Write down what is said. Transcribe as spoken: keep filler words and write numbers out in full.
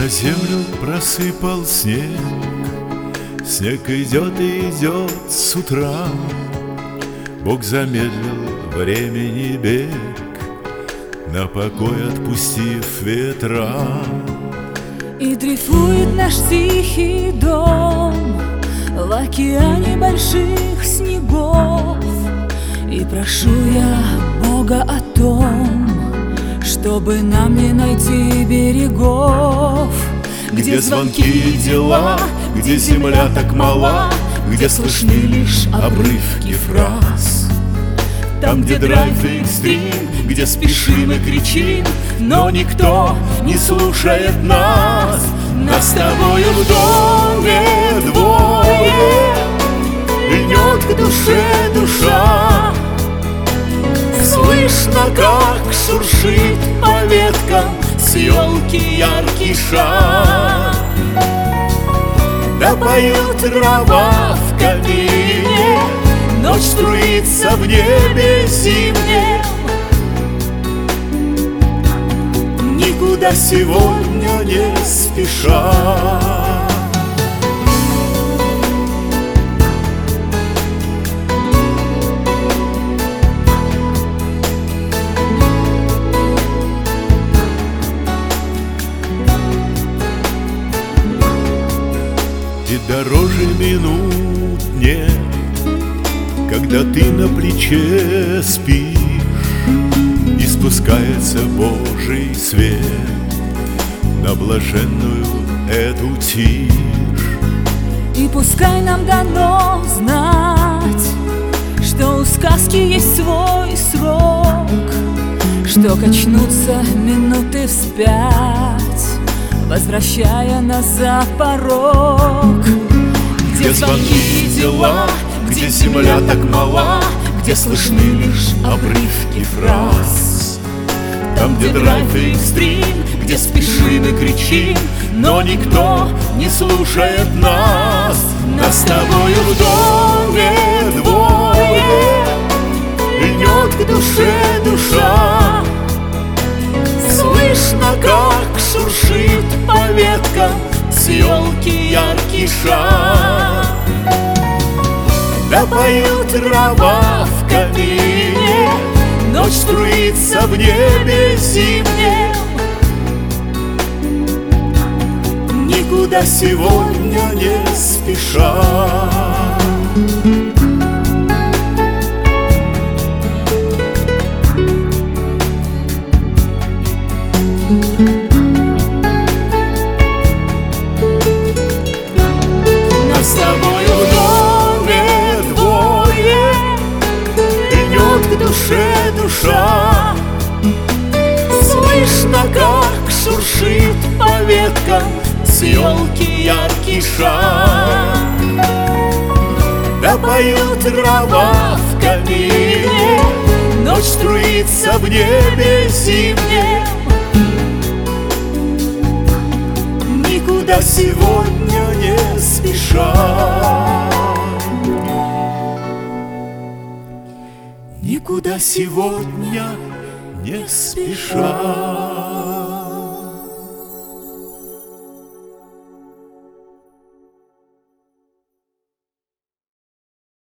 На землю просыпал снег, снег идет и идет с утра. Бог замедлил времени бег, на покой отпустив ветра. И дрейфует наш тихий дом в океане больших снегов. И прошу я Бога о том, чтобы нам не найти берегов, Где звонки и дела, где земля так мала, где слышны лишь обрывки фраз. Там, где драйв и экстрим, где спешим и кричим, но никто не слушает нас. Нас с тобою в доме двое, льнет к душе душа. Слышно, как шуршит по веткам с елки яркий шар. Да поют трава в камине, ночь струится в небе зимнем. Никуда сегодня не спеша. И дороже минут нет, когда ты на плече спишь, и спускается Божий свет на блаженную эту тишь. И пускай нам дано знать, что у сказки есть свой срок, что качнутся минуты вспять, возвращая нас за порог. Где звонки и дела, где земля так мала, где слышны лишь обрывки фраз. Там, где драйв и экстрим, где спешим и кричим, но никто не слушает нас. Нас с тобою в доме двое, льнет к душе душа. Слышно, как шуршит по веткам с елки яркий шар. Да поют трава в камине, ночь струится в небе зимнем. Никуда сегодня не спеша. Нас с тобою в доме двое, льнет к душе душа. Слышно, как шуршит по веткам с елки яркий шар. Да поют трава в камине, ночь струится в небе зимнем. Никуда сегодня не спеша. Никуда сегодня не спеша.